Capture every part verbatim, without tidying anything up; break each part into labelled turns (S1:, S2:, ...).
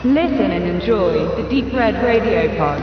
S1: Listen and enjoy the Deep Red Radio Pod.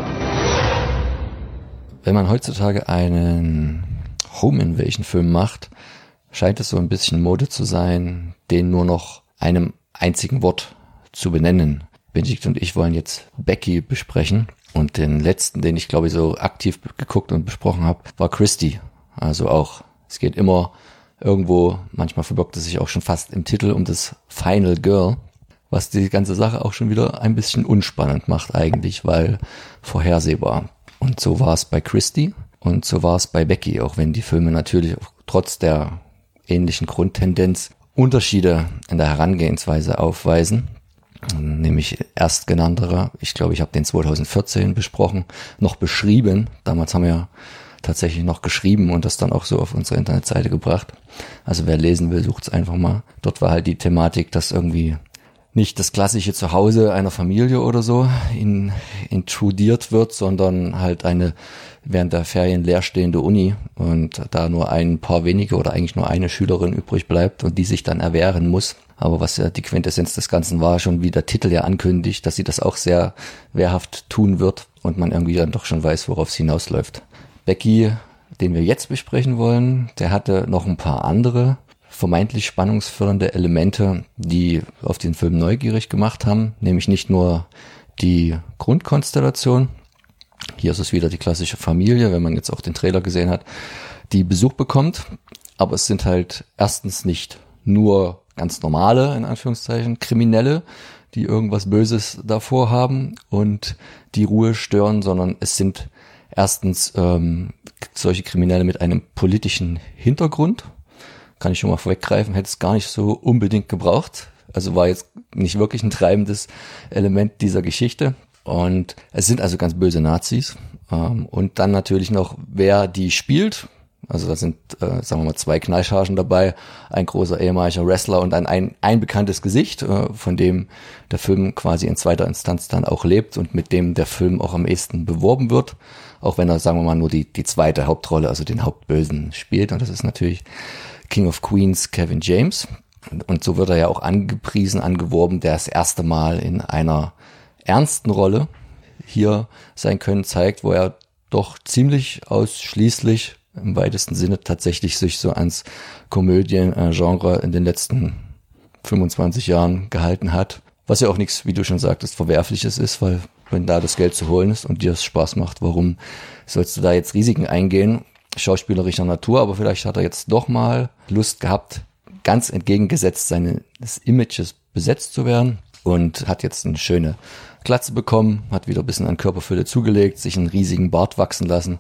S2: Wenn man heutzutage einen Home Invasion Film macht, scheint es so ein bisschen Mode zu sein, den nur noch einem einzigen Wort zu benennen. Benedikt und ich wollen jetzt Becky besprechen und den letzten, den ich glaube ich so aktiv geguckt und besprochen habe, war Christie. Also auch, es geht immer irgendwo, manchmal verbirgt es sich auch schon fast im Titel, um das Final Girl, was die ganze Sache auch schon wieder ein bisschen unspannend macht eigentlich, weil vorhersehbar. Und so war es bei Christie und so war es bei Becky, auch wenn die Filme natürlich trotz der ähnlichen Grundtendenz Unterschiede in der Herangehensweise aufweisen. Nämlich erstgenannterer, ich glaube, ich habe den zwanzig vierzehn besprochen, noch beschrieben. Damals haben wir ja tatsächlich noch geschrieben und das dann auch so auf unsere Internetseite gebracht. Also wer lesen will, sucht es einfach mal. Dort war halt die Thematik, dass irgendwie nicht das klassische Zuhause einer Familie oder so in, intrudiert wird, sondern halt eine während der Ferien leerstehende Uni und da nur ein paar wenige oder eigentlich nur eine Schülerin übrig bleibt und die sich dann erwehren muss. Aber was ja die Quintessenz des Ganzen war, schon wie der Titel ja ankündigt, dass sie das auch sehr wehrhaft tun wird und man irgendwie dann doch schon weiß, worauf es hinausläuft. Becky, den wir jetzt besprechen wollen, der hatte noch ein paar andere vermeintlich spannungsfördernde Elemente, die auf den Film neugierig gemacht haben, nämlich nicht nur die Grundkonstellation, hier ist es wieder die klassische Familie, wenn man jetzt auch den Trailer gesehen hat, die Besuch bekommt, aber es sind halt erstens nicht nur ganz normale, in Anführungszeichen, Kriminelle, die irgendwas Böses davor haben und die Ruhe stören, sondern es sind erstens ähm, solche Kriminelle mit einem politischen Hintergrund. Kann ich schon mal vorweggreifen, hätte es gar nicht so unbedingt gebraucht. Also war jetzt nicht wirklich ein treibendes Element dieser Geschichte. Und es sind also ganz böse Nazis. Ähm, und dann natürlich noch, wer die spielt. Also da sind, äh, sagen wir mal, zwei Knallchargen dabei, ein großer ehemaliger Wrestler und ein, ein, ein bekanntes Gesicht, äh, von dem der Film quasi in zweiter Instanz dann auch lebt und mit dem der Film auch am ehesten beworben wird. Auch wenn er, sagen wir mal, nur die, die zweite Hauptrolle, also den Hauptbösen spielt. Und das ist natürlich King of Queens Kevin James. Und so wird er ja auch angepriesen, angeworben, der das erste Mal in einer ernsten Rolle hier sein Können zeigt, wo er doch ziemlich ausschließlich im weitesten Sinne tatsächlich sich so ans Komödien-Genre in den letzten fünfundzwanzig Jahren gehalten hat. Was ja auch nichts, wie du schon sagtest, Verwerfliches ist, weil wenn da das Geld zu holen ist und dir es Spaß macht, warum sollst du da jetzt Risiken eingehen? Schauspielerischer Natur, aber vielleicht hat er jetzt doch mal Lust gehabt, ganz entgegengesetzt seines Images besetzt zu werden und hat jetzt eine schöne Glatze bekommen, hat wieder ein bisschen an Körperfülle zugelegt, sich einen riesigen Bart wachsen lassen,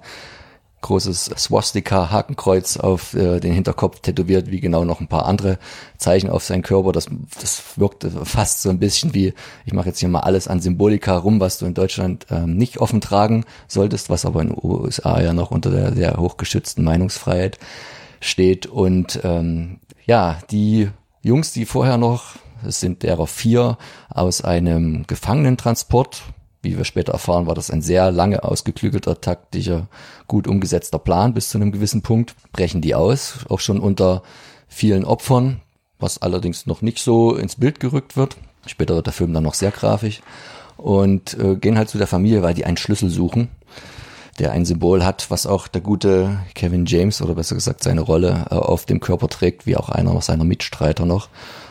S2: großes Swastika-Hakenkreuz auf äh, den Hinterkopf tätowiert, wie genau noch ein paar andere Zeichen auf seinen Körper. Das, das wirkte fast so ein bisschen wie, ich mache jetzt hier mal alles an Symbolika rum, was du in Deutschland ähm, nicht offen tragen solltest, was aber in den U S A ja noch unter der sehr hochgeschützten Meinungsfreiheit steht. Und ähm, ja, die Jungs, die vorher noch, es sind derer vier, aus einem Gefangenentransport, wie wir später erfahren, war das ein sehr lange ausgeklügelter, taktischer, gut umgesetzter Plan bis zu einem gewissen Punkt. Brechen die aus, auch schon unter vielen Opfern, was allerdings noch nicht so ins Bild gerückt wird. Später wird der Film dann noch sehr grafisch. Und äh, gehen halt zu der Familie, weil die einen Schlüssel suchen, der ein Symbol hat, was auch der gute Kevin James, oder besser gesagt seine Rolle, äh, auf dem Körper trägt, wie auch einer seiner Mitstreiter noch.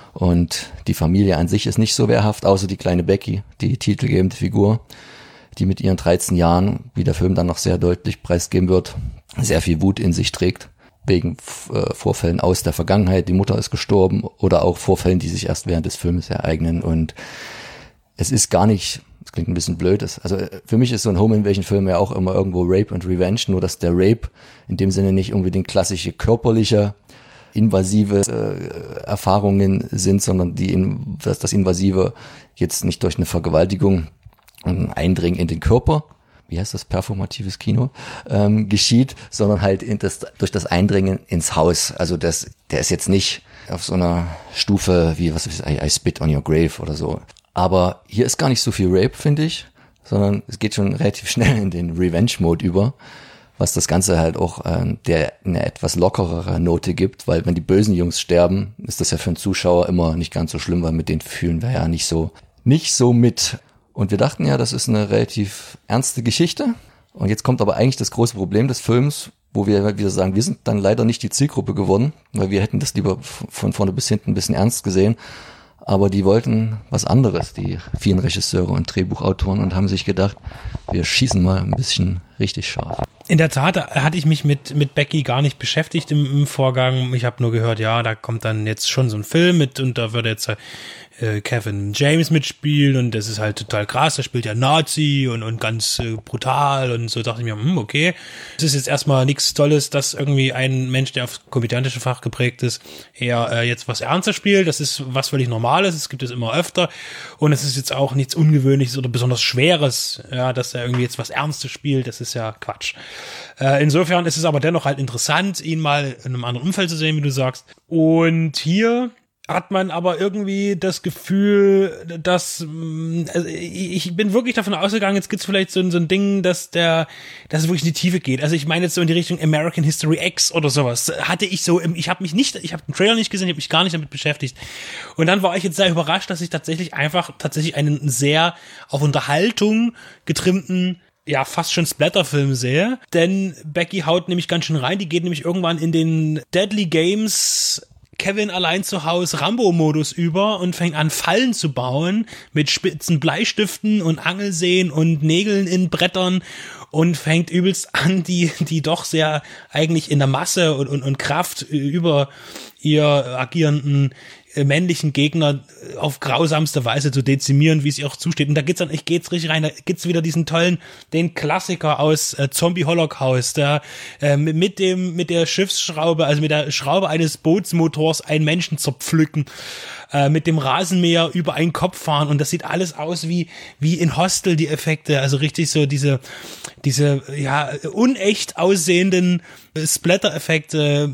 S2: Und die Familie an sich ist nicht so wehrhaft, außer die kleine Becky, die titelgebende Figur, die mit ihren dreizehn Jahren, wie der Film dann noch sehr deutlich preisgeben wird, sehr viel Wut in sich trägt, wegen äh, Vorfällen aus der Vergangenheit, die Mutter ist gestorben, oder auch Vorfällen, die sich erst während des Films ereignen. Und es ist gar nicht, das klingt ein bisschen blöd, das, also für mich ist so ein Home Invasion Film ja auch immer irgendwo Rape und Revenge, nur dass der Rape in dem Sinne nicht unbedingt klassische körperliche invasive äh, Erfahrungen sind, sondern die in, dass das Invasive jetzt nicht durch eine Vergewaltigung, ein Eindringen in den Körper, wie heißt das, performatives Kino, ähm, geschieht, sondern halt in das, durch das Eindringen ins Haus. Also das, der ist jetzt nicht auf so einer Stufe wie, was ist, I, I spit on your grave oder so. Aber hier ist gar nicht so viel Rape, finde ich, sondern es geht schon relativ schnell in den Revenge-Mode über, was das Ganze halt auch ähm, der eine etwas lockerere Note gibt, weil wenn die bösen Jungs sterben, ist das ja für einen Zuschauer immer nicht ganz so schlimm, weil mit denen fühlen wir ja nicht so nicht so mit. Und wir dachten ja, das ist eine relativ ernste Geschichte. Und jetzt kommt aber eigentlich das große Problem des Films, wo wir wieder sagen, wir sind dann leider nicht die Zielgruppe geworden, weil wir hätten das lieber von vorne bis hinten ein bisschen ernst gesehen. Aber die wollten was anderes, die vielen Regisseure und Drehbuchautoren, und haben sich gedacht, wir schießen mal ein bisschen richtig scharf.
S3: In der Tat hatte ich mich mit mit Becky gar nicht beschäftigt im, im Vorgang. Ich habe nur gehört, ja, da kommt dann jetzt schon so ein Film mit und da würde jetzt äh, Kevin James mitspielen und das ist halt total krass. Da spielt ja Nazi und und ganz äh, brutal und so dachte ich mir, hm, okay, es ist jetzt erstmal nichts Tolles, dass irgendwie ein Mensch, der aufs komödiantische Fach geprägt ist, eher äh, jetzt was Ernstes spielt. Das ist was völlig Normales. Es gibt es immer öfter und es ist jetzt auch nichts Ungewöhnliches oder besonders Schweres, ja, dass er irgendwie jetzt was Ernstes spielt. Das ist ja Quatsch. Äh, insofern ist es aber dennoch halt interessant, ihn mal in einem anderen Umfeld zu sehen, wie du sagst. Und hier hat man aber irgendwie das Gefühl, dass also ich bin wirklich davon ausgegangen, jetzt gibt's vielleicht so, so ein Ding, dass der, dass es wirklich in die Tiefe geht. Also ich meine jetzt so in die Richtung American History X oder sowas. Hatte ich so, ich habe mich nicht, ich habe den Trailer nicht gesehen, ich habe mich gar nicht damit beschäftigt. Und dann war ich jetzt sehr überrascht, dass ich tatsächlich einfach tatsächlich einen sehr auf Unterhaltung getrimmten, ja, fast schon Splatterfilm sehe. Denn Becky haut nämlich ganz schön rein. Die geht nämlich irgendwann in den Deadly Games Kevin allein zu Hause Rambo-Modus über und fängt an, Fallen zu bauen mit spitzen Bleistiften und Angelseen und Nägeln in Brettern und fängt übelst an, die die doch sehr eigentlich in der Masse und, und, und Kraft über ihr agierenden männlichen Gegner auf grausamste Weise zu dezimieren, wie es ihr auch zusteht. Und da geht's dann, ich geht's richtig rein, da gibt's wieder diesen tollen, den Klassiker aus äh, Zombie Holocaust, der äh, mit dem, mit der Schiffsschraube, also mit der Schraube eines Bootsmotors einen Menschen zerpflücken, äh, mit dem Rasenmäher über einen Kopf fahren und das sieht alles aus wie, wie in Hostel, die Effekte, also richtig so diese, diese, ja, unecht aussehenden Splatter-Effekte,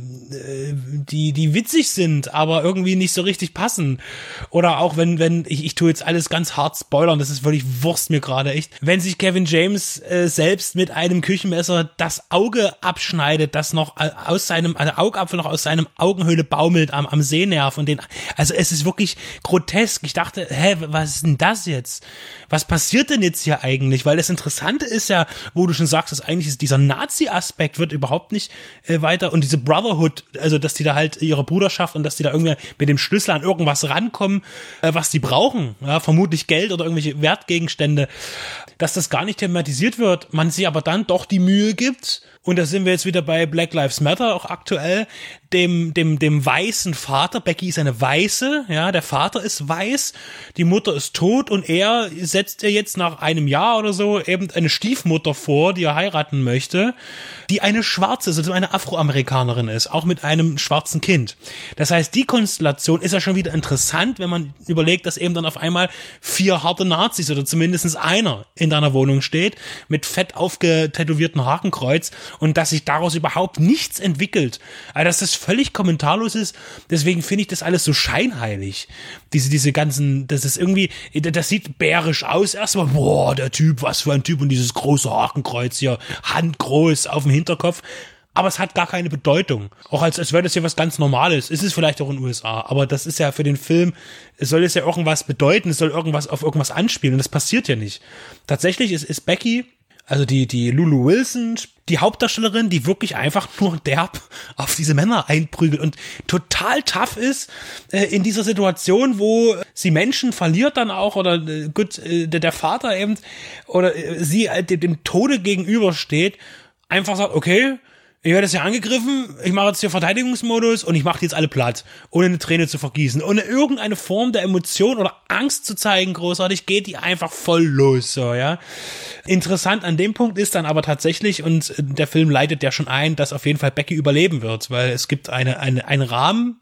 S3: die, die witzig sind, aber irgendwie nicht so richtig passen. Oder auch wenn, wenn, ich, ich tue jetzt alles ganz hart spoilern, das ist völlig Wurst mir gerade echt. Wenn sich Kevin James äh, selbst mit einem Küchenmesser das Auge abschneidet, das noch aus seinem, also Augapfel noch aus seinem Augenhöhle baumelt am, am Sehnerv und den, also es ist wirklich grotesk. Ich dachte, hä, was ist denn das jetzt? Was passiert denn jetzt hier eigentlich? Weil das Interessante ist ja, wo du schon sagst, dass eigentlich ist dieser Nazi-Aspekt wird überhaupt nicht äh, weiter und diese Brotherhood, also dass die da halt ihre Bruderschaft und dass die da irgendwie mit dem Schlüssel an irgendwas rankommen, äh, was die brauchen, ja, vermutlich Geld oder irgendwelche Wertgegenstände, dass das gar nicht thematisiert wird, man sich aber dann doch die Mühe gibt. Und da sind wir jetzt wieder bei Black Lives Matter, auch aktuell, dem, dem, dem weißen Vater. Becky ist eine Weiße, ja, der Vater ist weiß, die Mutter ist tot und er setzt ihr jetzt nach einem Jahr oder so eben eine Stiefmutter vor, die er heiraten möchte, die eine Schwarze ist, also eine Afroamerikanerin ist, auch mit einem schwarzen Kind. Das heißt, die Konstellation ist ja schon wieder interessant, wenn man überlegt, dass eben dann auf einmal vier harte Nazis oder zumindest einer in deiner Wohnung steht, mit fett aufgetätowierten Hakenkreuz und dass sich daraus überhaupt nichts entwickelt. Also dass das völlig kommentarlos ist, deswegen finde ich das alles so scheinheilig. Diese, diese ganzen, das ist irgendwie, das sieht bärisch aus erstmal, boah, der Typ, was für ein Typ und dieses große Hakenkreuz hier, handgroß auf dem Hinterkopf. Aber es hat gar keine Bedeutung. Auch als, als wäre das hier was ganz Normales. Ist es vielleicht auch in den U S A. Aber das ist ja für den Film, es soll es ja irgendwas bedeuten, es soll irgendwas auf irgendwas anspielen. Und das passiert ja nicht. Tatsächlich ist, ist Becky, also die, die Lulu Wilson, die Hauptdarstellerin, die wirklich einfach nur derb auf diese Männer einprügelt und total tough ist äh, in dieser Situation, wo sie Menschen verliert dann auch oder äh, gut, äh, der, der Vater eben oder äh, sie äh, dem, dem Tode gegenübersteht, einfach sagt, okay, ich werde jetzt hier angegriffen, ich mache jetzt hier Verteidigungsmodus und ich mache die jetzt alle platt, ohne eine Träne zu vergießen. Ohne irgendeine Form der Emotion oder Angst zu zeigen, großartig, geht die einfach voll los, so, ja. Interessant an dem Punkt ist dann aber tatsächlich, und der Film leitet ja schon ein, dass auf jeden Fall Becky überleben wird, weil es gibt eine, eine, einen Rahmen,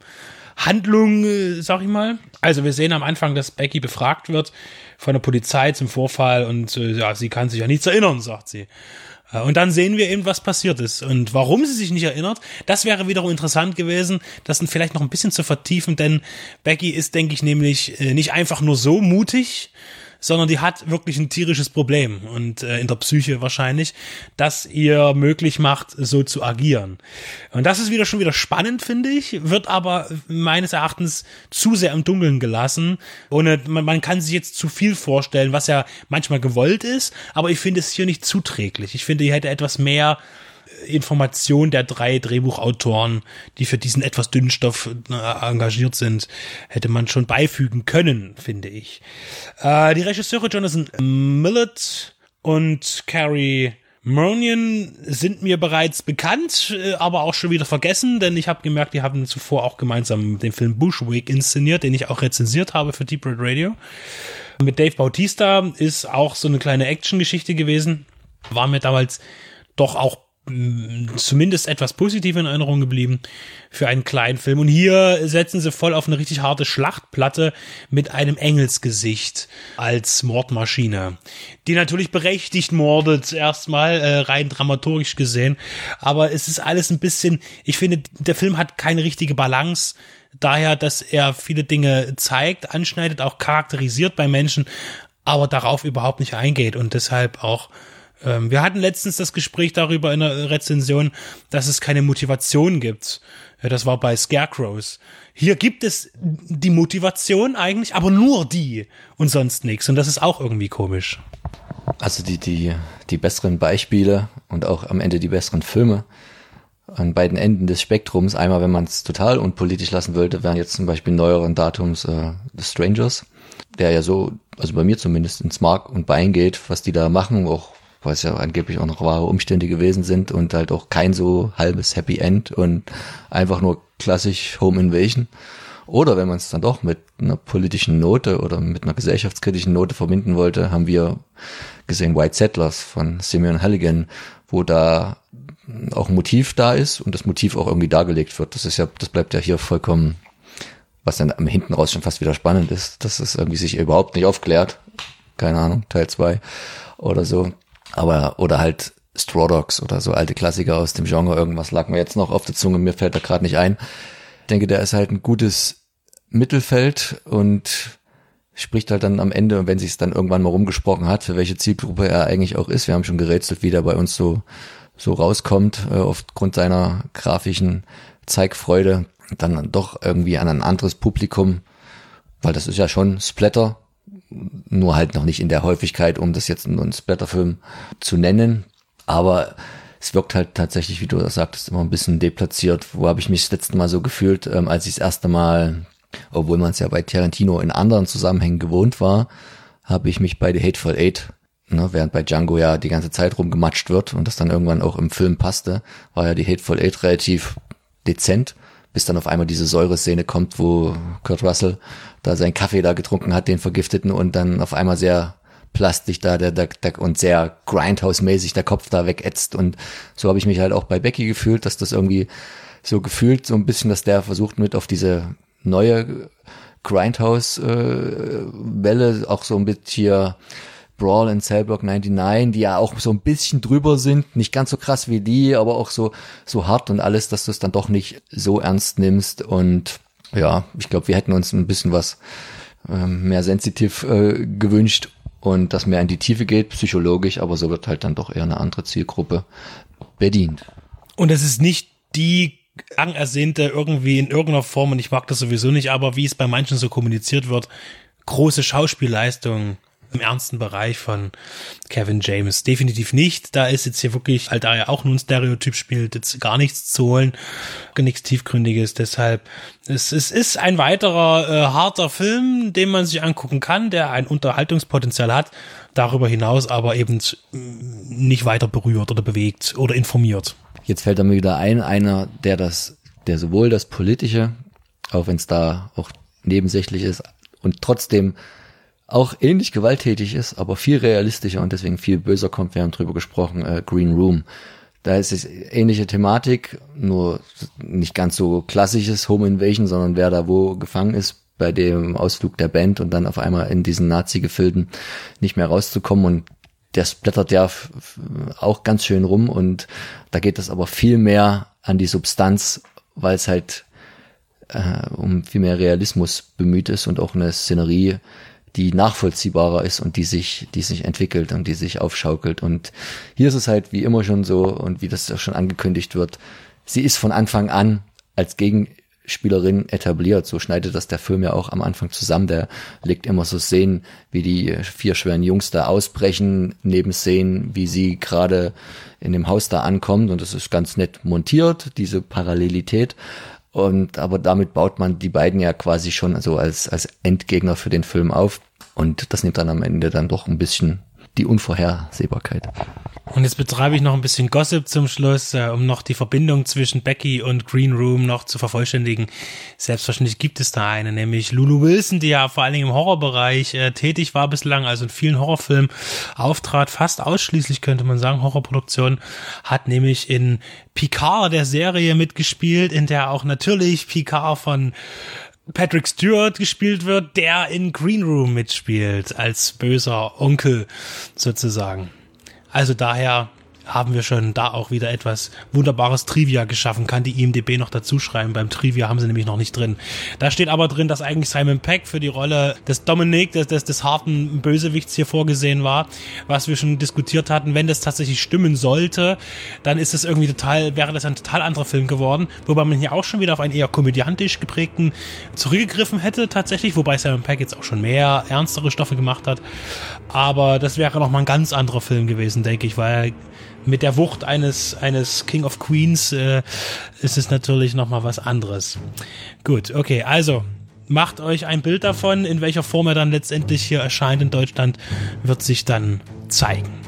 S3: Handlung, sag ich mal. Also wir sehen am Anfang, dass Becky befragt wird von der Polizei zum Vorfall und ja, sie kann sich ja nichts erinnern, sagt sie. Und dann sehen wir eben, was passiert ist. Und warum sie sich nicht erinnert, das wäre wiederum interessant gewesen, das dann vielleicht noch ein bisschen zu vertiefen, denn Becky ist, denke ich, nämlich nicht einfach nur so mutig, sondern die hat wirklich ein tierisches Problem und äh, in der Psyche wahrscheinlich, das ihr möglich macht, so zu agieren. Und das ist wieder schon wieder spannend, finde ich, wird aber meines Erachtens zu sehr im Dunkeln gelassen. Ohne, man, man kann sich jetzt zu viel vorstellen, was ja manchmal gewollt ist, aber ich finde es hier nicht zuträglich. Ich finde, hier hätte etwas mehr Information der drei Drehbuchautoren, die für diesen etwas dünnen Stoff äh, engagiert sind, hätte man schon beifügen können, finde ich. Äh, die Regisseure Jonathan Millett und Carrie Murnion sind mir bereits bekannt, äh, aber auch schon wieder vergessen, denn ich habe gemerkt, die haben zuvor auch gemeinsam den Film Bushwick inszeniert, den ich auch rezensiert habe für Deep Red Radio. Mit Dave Bautista ist auch so eine kleine Action-Geschichte gewesen. War mir damals doch auch zumindest etwas positiv in Erinnerung geblieben für einen kleinen Film. Und hier setzen sie voll auf eine richtig harte Schlachtplatte mit einem Engelsgesicht als Mordmaschine, die natürlich berechtigt mordet, erstmal äh, rein dramaturgisch gesehen. Aber es ist alles ein bisschen, ich finde, der Film hat keine richtige Balance, daher, dass er viele Dinge zeigt, anschneidet, auch charakterisiert bei Menschen, aber darauf überhaupt nicht eingeht und deshalb auch wir hatten letztens das Gespräch darüber in der Rezension, dass es keine Motivation gibt. Das war bei Scarecrows. Hier gibt es die Motivation eigentlich, aber nur die und sonst nichts. Und das ist auch irgendwie komisch.
S2: Also die, die, die besseren Beispiele und auch am Ende die besseren Filme an beiden Enden des Spektrums, einmal wenn man es total unpolitisch lassen wollte, wären jetzt zum Beispiel neueren Datums äh, The Strangers, der ja so, also bei mir zumindest, ins Mark und Bein geht, was die da machen, auch weil es ja angeblich auch noch wahre Umstände gewesen sind und halt auch kein so halbes Happy End und einfach nur klassisch Home Invasion. Oder wenn man es dann doch mit einer politischen Note oder mit einer gesellschaftskritischen Note verbinden wollte, haben wir gesehen White Settlers von Simeon Halligan, wo da auch ein Motiv da ist und das Motiv auch irgendwie dargelegt wird. Das ist ja, das bleibt ja hier vollkommen, was dann am hinten raus schon fast wieder spannend ist, dass es irgendwie sich überhaupt nicht aufklärt. Keine Ahnung, Teil zwei oder so. Aber, oder halt Straw Dogs oder so alte Klassiker aus dem Genre, irgendwas lag mir jetzt noch auf der Zunge, mir fällt da gerade nicht ein. Ich denke, der ist halt ein gutes Mittelfeld und spricht halt dann am Ende, wenn sich es dann irgendwann mal rumgesprochen hat, für welche Zielgruppe er eigentlich auch ist. Wir haben schon gerätselt, wie der bei uns so, so rauskommt, äh, aufgrund seiner grafischen Zeigfreude, dann doch irgendwie an ein anderes Publikum, weil das ist ja schon Splatter, nur halt noch nicht in der Häufigkeit, um das jetzt nur einen Splatterfilm zu nennen. Aber es wirkt halt tatsächlich, wie du das sagtest, immer ein bisschen deplatziert. Wo habe ich mich das letzte Mal so gefühlt, ähm, als ich das erste Mal, obwohl man es ja bei Tarantino in anderen Zusammenhängen gewohnt war, habe ich mich bei The Hateful Eight, ne, während bei Django ja die ganze Zeit rumgematscht wird und das dann irgendwann auch im Film passte, war ja die Hateful Eight relativ dezent, bis dann auf einmal diese Säureszene kommt, wo Kurt Russell da seinen Kaffee da getrunken hat, den vergifteten, und dann auf einmal sehr plastisch da der, der, der und sehr Grindhouse-mäßig der Kopf da wegätzt. Und so habe ich mich halt auch bei Becky gefühlt, dass das irgendwie so gefühlt so ein bisschen, dass der versucht mit auf diese neue Grindhouse-Welle, äh, auch so ein bisschen hier Brawl in Cellblock neunundneunzig, die ja auch so ein bisschen drüber sind, nicht ganz so krass wie die, aber auch so so hart und alles, dass du es dann doch nicht so ernst nimmst. Und ja, ich glaube, wir hätten uns ein bisschen was ähm, mehr sensitiv äh, gewünscht und das mehr in die Tiefe geht, psychologisch, aber so wird halt dann doch eher eine andere Zielgruppe bedient.
S3: Und es ist nicht die lang ersehnte irgendwie in irgendeiner Form, und ich mag das sowieso nicht, aber wie es bei manchen so kommuniziert wird, große Schauspielleistung im ernsten Bereich von Kevin James. Definitiv nicht. Da ist jetzt hier wirklich, halt da er auch nur ein Stereotyp spielt, jetzt gar nichts zu holen, nichts Tiefgründiges. Deshalb, es, es ist ein weiterer äh, harter Film, den man sich angucken kann, der ein Unterhaltungspotenzial hat, darüber hinaus aber eben nicht weiter berührt oder bewegt oder informiert.
S2: Jetzt fällt mir wieder ein, einer, der das, der sowohl das Politische, auch wenn es da auch nebensächlich ist, und trotzdem auch ähnlich gewalttätig ist, aber viel realistischer und deswegen viel böser kommt. Wir haben drüber gesprochen, äh, Green Room. Da ist es ähnliche Thematik, nur nicht ganz so klassisches Home Invasion, sondern wer da wo gefangen ist bei dem Ausflug der Band und dann auf einmal in diesen Nazi-Gefilden nicht mehr rauszukommen, und der splattert ja auch ganz schön rum, und da geht es aber viel mehr an die Substanz, weil es halt äh, um viel mehr Realismus bemüht ist und auch eine Szenerie, die nachvollziehbarer ist und die sich, die sich entwickelt und die sich aufschaukelt. Und hier ist es halt wie immer schon so und wie das schon angekündigt wird, sie ist von Anfang an als Gegenspielerin etabliert. So schneidet das der Film ja auch am Anfang zusammen. Der legt immer so Szenen, wie die vier schweren Jungs da ausbrechen, neben Szenen, wie sie gerade in dem Haus da ankommt. Und das ist ganz nett montiert, diese Parallelität. Und aber damit baut man die beiden ja quasi schon so als als Endgegner für den Film auf. Und das nimmt dann am Ende dann doch ein bisschen die Unvorhersehbarkeit.
S3: Und jetzt betreibe ich noch ein bisschen Gossip zum Schluss, äh, um noch die Verbindung zwischen Becky und Green Room noch zu vervollständigen. Selbstverständlich gibt es da eine, nämlich Lulu Wilson, die ja vor allen Dingen im Horrorbereich äh, tätig war bislang, also in vielen Horrorfilmen auftrat, fast ausschließlich könnte man sagen, Horrorproduktionen, hat nämlich in Picard, der Serie, mitgespielt, in der auch natürlich Picard von Patrick Stewart gespielt wird, der in Green Room mitspielt, als böser Onkel sozusagen. Also daher haben wir schon da auch wieder etwas wunderbares Trivia geschaffen, kann die I M D B noch dazu schreiben. Beim Trivia haben sie nämlich noch nicht drin. Da steht aber drin, dass eigentlich Simon Pegg für die Rolle des Dominic, des, des, des harten Bösewichts hier vorgesehen war, was wir schon diskutiert hatten. Wenn das tatsächlich stimmen sollte, dann ist es irgendwie total, wäre das ein total anderer Film geworden, wobei man hier auch schon wieder auf einen eher komödiantisch geprägten zurückgegriffen hätte tatsächlich, wobei Simon Pegg jetzt auch schon mehr ernstere Stoffe gemacht hat. Aber das wäre nochmal ein ganz anderer Film gewesen, denke ich, weil mit der Wucht eines eines King of Queens äh, ist es natürlich nochmal was anderes. Gut, okay, also macht euch ein Bild davon, in welcher Form er dann letztendlich hier erscheint in Deutschland, wird sich dann zeigen.